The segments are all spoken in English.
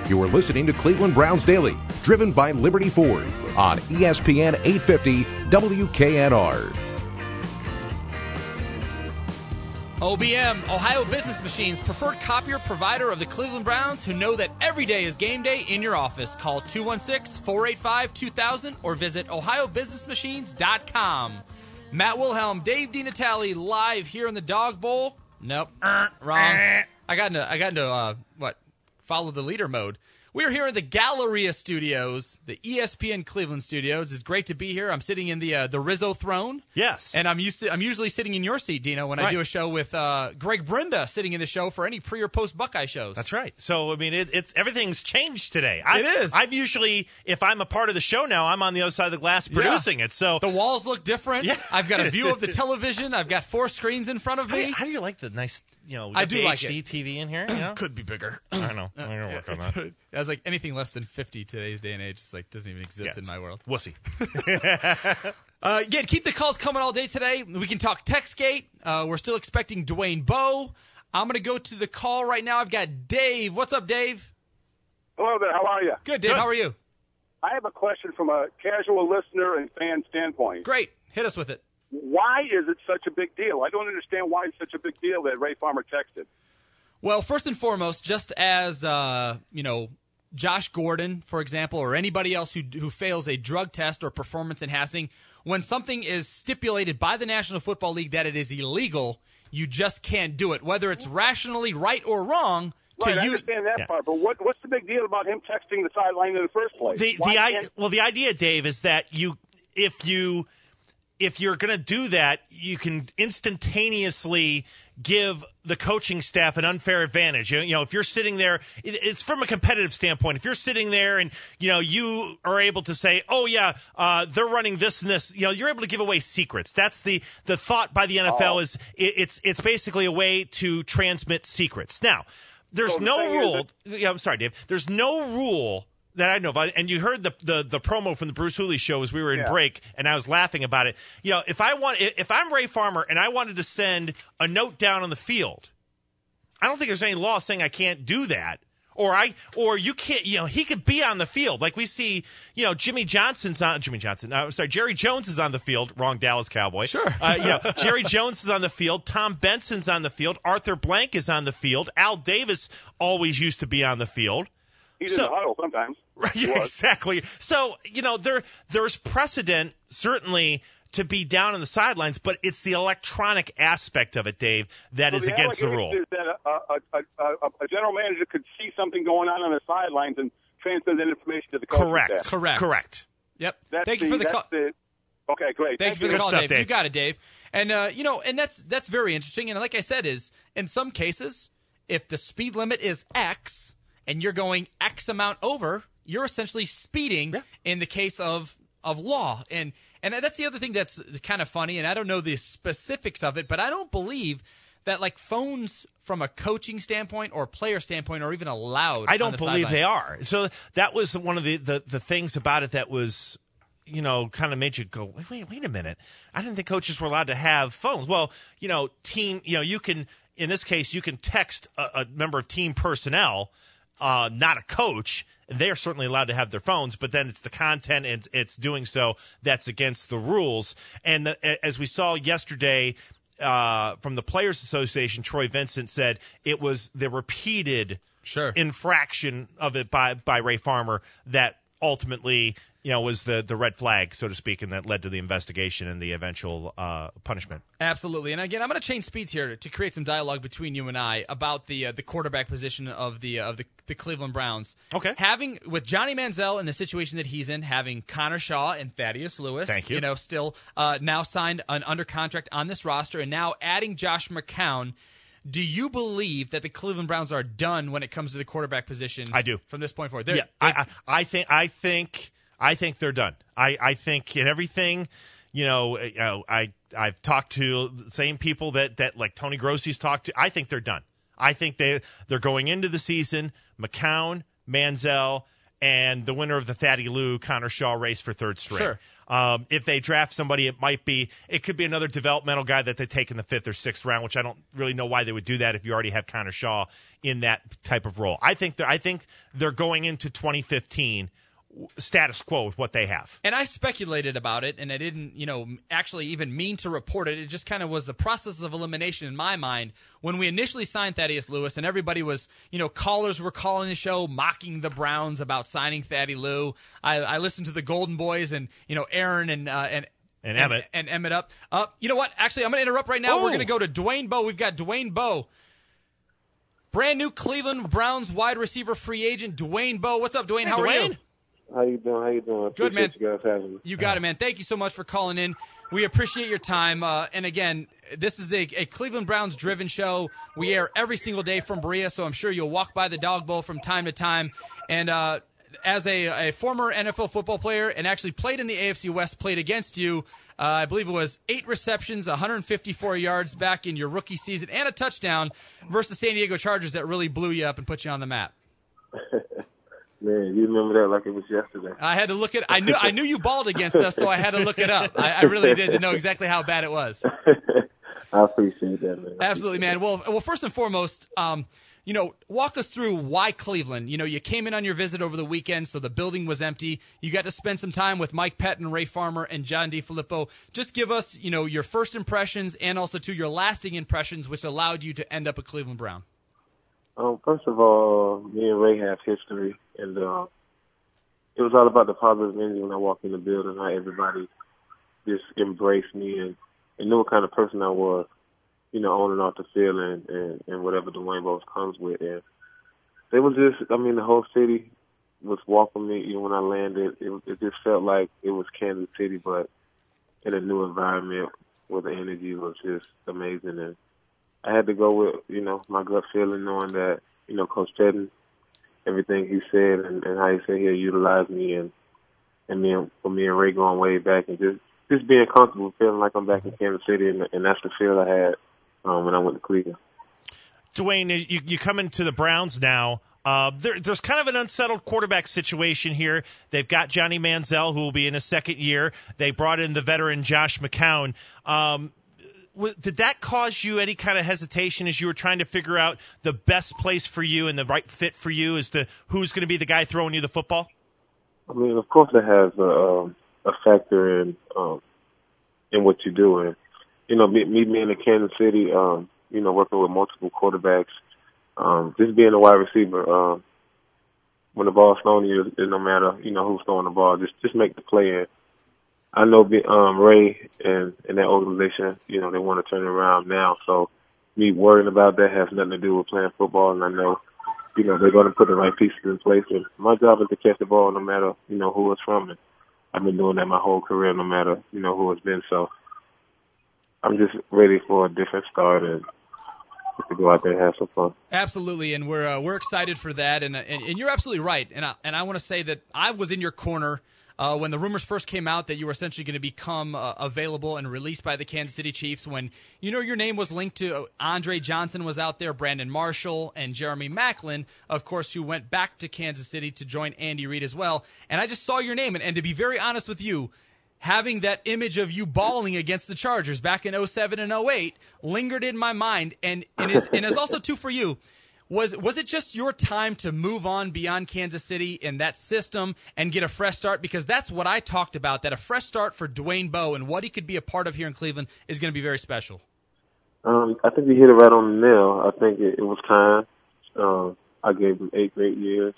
You are listening to Cleveland Browns Daily, driven by Liberty Ford on ESPN 850 WKNR. OBM, Ohio Business Machines, preferred copier provider of the Cleveland Browns, who know that every day is game day in your office. Call 216-485-2000 or visit ohiobusinessmachines.com. Matt Wilhelm, Dave DiNatale, live here in the Dog Bowl. Nope, wrong. I got into follow the leader mode. We're here in the Galleria Studios, the ESPN Cleveland Studios. It's great to be here. I'm sitting in the Rizzo throne. Yes. And I'm usually sitting in your seat, Dino, when I do a show with Greg Brinda sitting in the show for any pre or post Buckeye shows. That's right. So, I mean, it's everything's changed today. It is. I'm usually, if I'm a part of the show now, I'm on the other side of the glass producing it. So the walls look different. Yeah. I've got a view of the televion. I've got 4 screens in front of me. How do you like the nice, I do like HD it. TV in here? You know? Could be bigger. I know. I'm going to work on that. I was like, anything less than 50 today's day and age doesn't even exist in my world. Wussy. Again, keep the calls coming all day today. We can talk TextGate. We're still expecting Dwayne Bowe. I'm going to go to the call right now. I've got Dave. What's up, Dave? Hello there. How are you? Good, Dave. How are you? I have a question from a casual listener and fan standpoint. Great. Hit us with it. Why is it such a big deal? I don't understand why it's such a big deal that Ray Farmer texted. Well, first and foremost, just as, Josh Gordon, for example, or anybody else who fails a drug test or performance enhancing, when something is stipulated by the National Football League that it is illegal, you just can't do it, whether it's rationally right or wrong. Right, I understand that part, but what's the big deal about him texting the sideline in the first place? The idea, Dave, is that if you're going to do that, you can instantaneously give the coaching staff an unfair advantage. You know, if you're sitting there, it's from a competitive standpoint. If you're sitting there and, you are able to say, oh, yeah, they're running this and this, you're able to give away secrets. That's the thought by the NFL is it's basically a way to transmit secrets. Now, there's no rule. I'm sorry, Dave. There's no rule that I know about, and you heard the promo from the Bruce Hooley show as we were in break, and I was laughing about it. If I'm Ray Farmer and I wanted to send a note down on the field, I don't think there's any law saying I can't do that. Or you can't, he could be on the field. Like we see, Jerry Jones is on the field. Wrong Dallas Cowboy. Sure. Jerry Jones is on the field. Tom Benson's on the field. Arthur Blank is on the field. Al Davis always used to be on the field. He's in the huddle sometimes. Yeah, exactly. So, there's precedent, certainly, to be down on the sidelines, but it's the electronic aspect of it, Dave, that is against the rule. Is that a general manager could see something going on the sidelines and transfer that information to the coach. Correct. Yep. Thank you for the call. Okay, great. Thank you for the call, Dave. You got it, Dave. And, and that's very interesting. And like I said, is in some cases, if the speed limit is X and you're going X amount over, you're essentially speeding in the case of law. And that's the other thing that's kind of funny, and I don't know the specifics of it, but I don't believe that like phones from a coaching standpoint or player standpoint are even allowed. I don't believe they are. So that was one of the things about it that was, kind of made you go, wait a minute. I didn't think coaches were allowed to have phones. Well, you can, in this case, you can text a member of team personnel, not a coach. They are certainly allowed to have their phones, but then it's the content and it's doing so that's against the rules. And as we saw yesterday from the Players Association, Troy Vincent said it was the repeated infraction of it by Ray Farmer that ultimately was the red flag, so to speak, and that led to the investigation and the eventual punishment. Absolutely. And again, I'm going to change speeds here to create some dialogue between you and I about the quarterback position of the Cleveland Browns. Okay. Having, with Johnny Manziel in the situation that he's in, having Connor Shaw and Thaddeus Lewis, thank you. Still now signed under contract on this roster, and now adding Josh McCown. Do you believe that the Cleveland Browns are done when it comes to the quarterback position? I do. From this point forward. I think they're done. I think in everything, I've talked to the same people that like Tony Grossi's talked to. I think they're done. I think they're going into the season, McCown, Manziel, and the winner of the Thaddy Lou Connor Shaw race for third string. Sure. If they draft somebody, it could be another developmental guy that they take in the 5th or 6th round, which I don't really know why they would do that if you already have Connor Shaw in that type of role. I think they're going into 2015 status quo with what they have. And I speculated about it, and I didn't, actually even mean to report it. It just kind of was the process of elimination in my mind when we initially signed Thaddeus Lewis, and everybody was, callers were calling the show, mocking the Browns about signing Thaddy Lou. I listened to the Golden Boys and, Aaron and Emmett. And Emmett up. You know what? Actually, I'm going to interrupt right now. We're going to go to Dwayne Bowe. We've got Dwayne Bowe. Brand new Cleveland Browns wide receiver free agent, Dwayne Bowe. What's up, Dwayne? How are you? How you doing? Good, man. You guys having me. You got it, man. Thank you so much for calling in. We appreciate your time. And again, this is a Cleveland Browns-driven show. We air every single day from Berea, so I'm sure you'll walk by the Dog Bowl from time to time. And as a former NFL football player and actually played in the AFC West, played against you, I believe it was 8 receptions, 154 yards back in your rookie season, and a touchdown versus the San Diego Chargers that really blew you up and put you on the map. Man, you remember that like it was yesterday. I had to look at. I knew you balled against us, so I had to look it up. I really did to know exactly how bad it was. I appreciate that, man. Absolutely, man. Well, first and foremost, walk us through why Cleveland. You came in on your visit over the weekend, so the building was empty. You got to spend some time with Mike Pettin, Ray Farmer, and John DeFilippo. Just give us, your first impressions and also your lasting impressions, which allowed you to end up a Cleveland Brown. First of all, me and Ray have history, and it was all about the positive energy when I walked in the building, how everybody just embraced me and knew what kind of person I was, on and off the field and whatever Dwayne Bowe comes with. And it was just, the whole city was welcoming me. Even when I landed, it just felt like it was Kansas City, but in a new environment where the energy was just amazing. And I had to go with, my gut feeling, knowing that, Coach Pettin, everything he said and how he said he'll utilize me and for me and Ray going way back and just being comfortable, feeling like I'm back in Kansas City, and that's the feel I had when I went to Cleveland. Dwayne, you come into the Browns now. There's kind of an unsettled quarterback situation here. They've got Johnny Manziel, who will be in his second year. They brought in the veteran Josh McCown. Did that cause you any kind of hesitation as you were trying to figure out the best place for you and the right fit for you as to who's going to be the guy throwing you the football? Of course it has a factor in what you do. And, me being in Kansas City, working with multiple quarterbacks, just being a wide receiver, when the ball's thrown to you, it no matter, who's throwing the ball, just make the play in. I know Ray and that organization, they want to turn it around now. So me worrying about that has nothing to do with playing football. And I know, they're going to put the right pieces in place. And my job is to catch the ball no matter, who it's from. And I've been doing that my whole career no matter, who it's been. So I'm just ready for a different start and to go out there and have some fun. Absolutely, and we're excited for that. And you're absolutely right. And I want to say that I was in your corner when the rumors first came out that you were essentially going to become available and released by the Kansas City Chiefs, when your name was linked to Andre Johnson was out there, Brandon Marshall, and Jeremy Maclin, of course, who went back to Kansas City to join Andy Reid as well. And I just saw your name, and to be very honest with you, having that image of you balling against the Chargers back in 07 and 08 lingered in my mind, and is also too for you. Was it just your time to move on beyond Kansas City and that system and get a fresh start? Because that's what I talked about, that a fresh start for Dwayne Bowe and what he could be a part of here in Cleveland is going to be very special. I think you hit it right on the nail. I think it was time. I gave him 8 great years.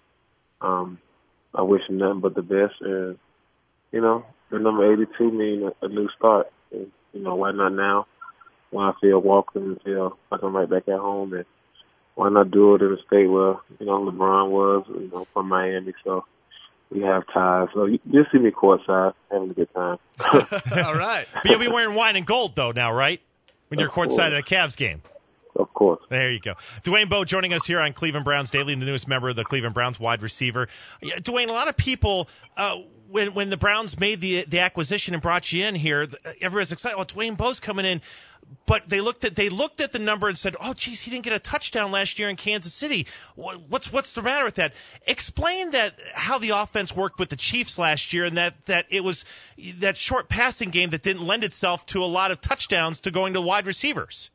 I wish him nothing but the best. And, the number 82 means a new start. And, why not now? When I feel welcome and feel like I'm right back at home, and why not do it in a state where, LeBron was, from Miami. So we have ties. So you'll see me courtside having a good time. All right. But you'll be wearing wine and gold, though, now, right? When you're courtside at a Cavs game. Of course. There you go. Dwayne Bowe joining us here on Cleveland Browns Daily, the newest member of the Cleveland Browns wide receiver. Yeah, Dwayne, a lot of people, when the Browns made the acquisition and brought you in here, everyone's excited. Well, Dwayne Bowe's coming in. But they looked at the number and said, "Oh, geez, he didn't get a touchdown last year in Kansas City. What's the matter with that?" Explain how the offense worked with the Chiefs last year, and that it was that short passing game that didn't lend itself to a lot of touchdowns to going to wide receivers.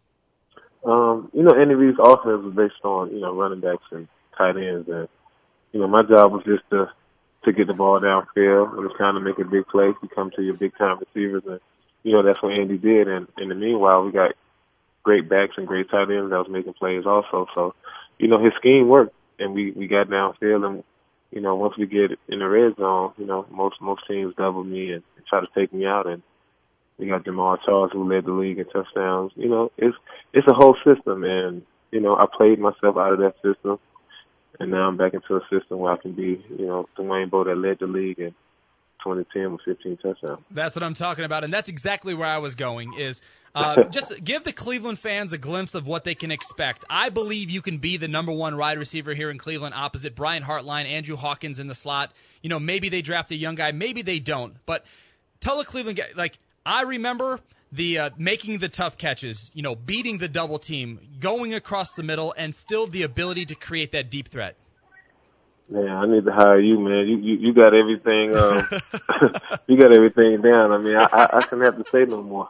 Andy Reid's offense was based on running backs and tight ends, and my job was just to get the ball downfield and was trying to make a big play. You come to your big time receivers and. That's what Andy did, and in the meanwhile, we got great backs and great tight ends that was making plays also. So, his scheme worked, and we got downfield, and, once we get in the red zone, most teams double me and try to take me out, and we got Jamal Charles, who led the league in touchdowns. It's a whole system, and, I played myself out of that system, and now I'm back into a system where I can be, Dwayne Bowe that led the league and 2010 with 15 touchdowns. That's what I'm talking about, and that's exactly where I was going, is just give the Cleveland fans a glimpse of what they can expect. I believe you can be the number one wide receiver here in Cleveland opposite Brian Hartline, Andrew Hawkins in the slot. Maybe they draft a young guy, maybe they don't. But tell the Cleveland guy, I remember the making the tough catches, beating the double team, going across the middle, and still the ability to create that deep threat. Man, I need to hire you, man. You got everything. You got everything down. I mean, I shouldn't have to say no more.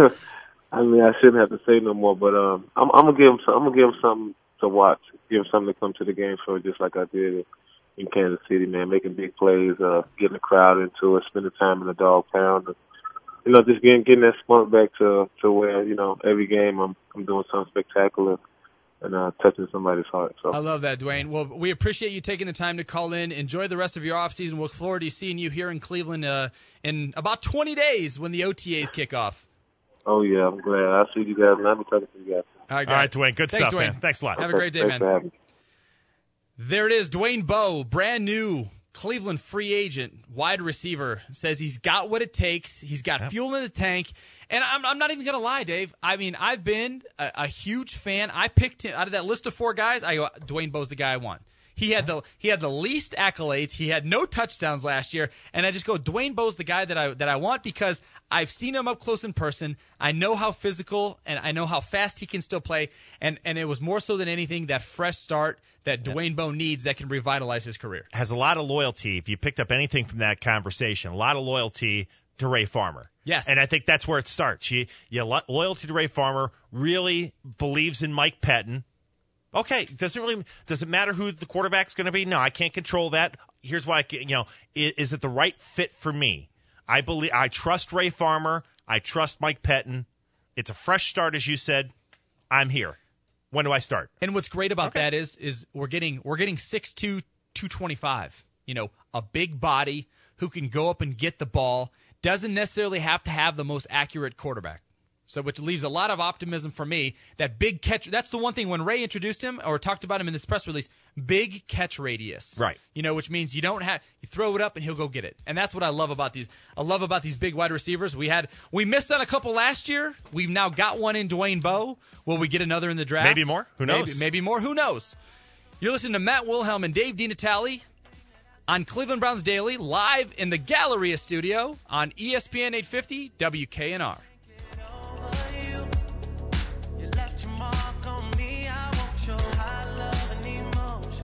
I shouldn't have to say no more. But I'm gonna give him something to watch. Give him something to come to the game for, just like I did in Kansas City, man. Making big plays, getting the crowd into it, spending time in the dog pound. Just getting that spunk back to where every game I'm doing something spectacular. And touching somebody's heart. So I love that, Dwayne. Well, we appreciate you taking the time to call in. Enjoy the rest of your offseason. We'll look forward to seeing you here in Cleveland in about 20 days when the OTAs kick off. Oh, yeah, I'm glad. I'll see you guys, and I'll be talking to you guys. All right, Dwayne. Good Thanks, stuff, Dwayne. man. Thanks a lot. Have a great day, Thanks man. There it is, Dwayne Bowe, brand new Cleveland free agent, wide receiver, says he's got what it takes. He's got fuel in the tank. And I'm not even going to lie, Dave. I mean, I've been a huge fan. I picked him out of that list of four guys. I go, Dwayne Bowe's the guy I want. He had the least accolades. He had no touchdowns last year, and I just go, Dwayne Bowe's the guy that I want because I've seen him up close in person. I know how physical and I know how fast he can still play, and it was more so than anything that fresh start that Dwayne Bowe needs that can revitalize his career. Has a lot of loyalty. If you picked up anything from that conversation, a lot of loyalty to Ray Farmer. Yes. And I think that's where it starts. You loyalty to Ray Farmer, really believes in Mike Pettin. Okay, does it matter who the quarterback's going to be? No, I can't control that. Here's why is it the right fit for me? I trust Ray Farmer. I trust Mike Pettin. It's a fresh start, as you said. I'm here. When do I start? And what's great about that is we're getting 6'2", 225. A big body who can go up and get the ball. Doesn't necessarily have to have the most accurate quarterback. So which leaves a lot of optimism for me. That big catch, that's the one thing when Ray introduced him or talked about him in this press release, big catch radius. Right. Which means you throw it up and he'll go get it. And that's what I love about these. I love about these big wide receivers. We missed on a couple last year. We've now got one in Dwayne Bowe. Will we get another in the draft? Maybe more. Who knows? Maybe more. Who knows? You're listening to Matt Wilhelm and Dave DiNatale on Cleveland Browns Daily, live in the Galleria studio on ESPN 850 WKNR.